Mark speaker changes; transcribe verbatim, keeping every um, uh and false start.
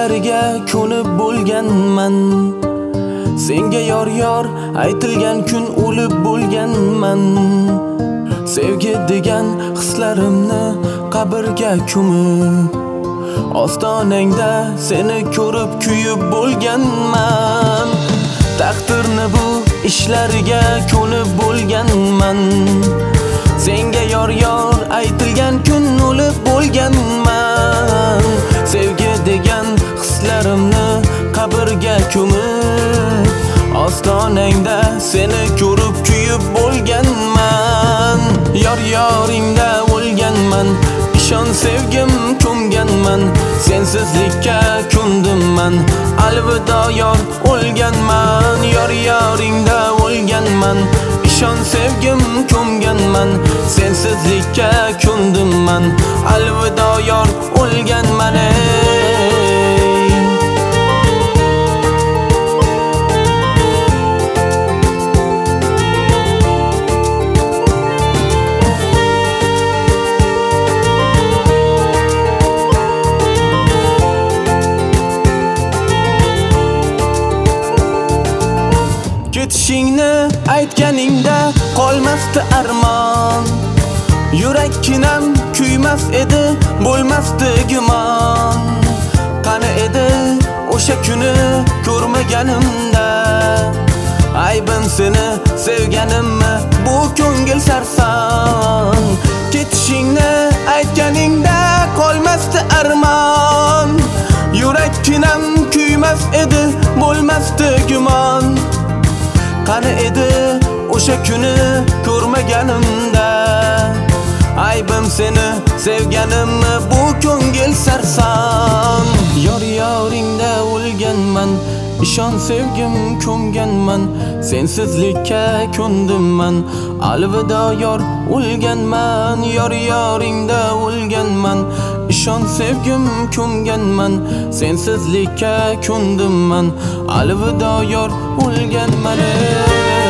Speaker 1: ishlariga ko'nib bo'lganman. Senga yor yor aytilgan kun o'lib bo'lganman. Sevgi degan hislarimni qabrga ko'mib, ostonangda seni ko'rib kuyib bo'lganman. Taqdirni bu ishlariga ko'nib bo'lganman. Senga yor yor aytilgan kun o'lib bo'lganman. Sevgi degan hislarimni qabrga ko'mib, ostonangda seni ko'rib kuyib bo'lganman. Yor yoringda o'lganman, ishon sevgim ko'mganman. Sensizlikka ko'ndimman, alvido yor o'lganman. Yor yoringda o'lganman, ishon sevgim ko'mganman. Sensizlikka ko'ndimman, alvido yor o'lganman. Ketishingni aytganingda qolmasdi armon. Yurakkinam kuymas edi, bo'lmasdi gumon. Qani edi o'sha kuni ko'rmaganimda, aybim seni sevganimmi bu ko'ngil sarson. Ketishingni aytganingda qolmasdi armon. Yurakkinam kuymas edi, bo'lmasdi gumon. Qani edi o'sha kuni ko'rmaganimda, aybim seni sevganimmi bu ko'ngil sarson. Yor yoringda o'lganman, ishon sevgim ko'mganman. Sensizlikka ko'ndimman, alvido yor o'lganman. Yor yoringda o'lganman, ishon sevgim ko'mganman. Sensizlikka ko'ndimman, alvido yor o'lganman.